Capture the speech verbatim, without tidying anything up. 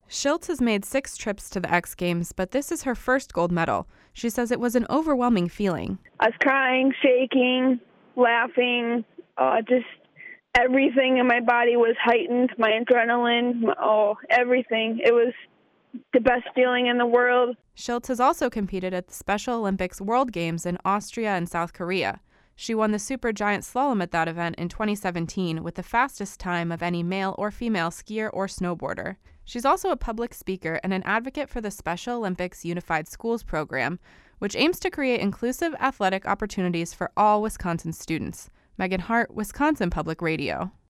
Schiltz has made six trips to the X Games, but this is her first gold medal. She says it was an overwhelming feeling. I was crying, shaking, laughing, uh, just everything in my body was heightened, my adrenaline, my, oh, everything. It was the best feeling in the world. Schiltz has also competed at the Special Olympics World Games in Austria and South Korea. She won the supergiant slalom at that event in twenty seventeen with the fastest time of any male or female skier or snowboarder. She's also a public speaker and an advocate for the Special Olympics Unified Schools program, which aims to create inclusive athletic opportunities for all Wisconsin students. Megan Hart, Wisconsin Public Radio.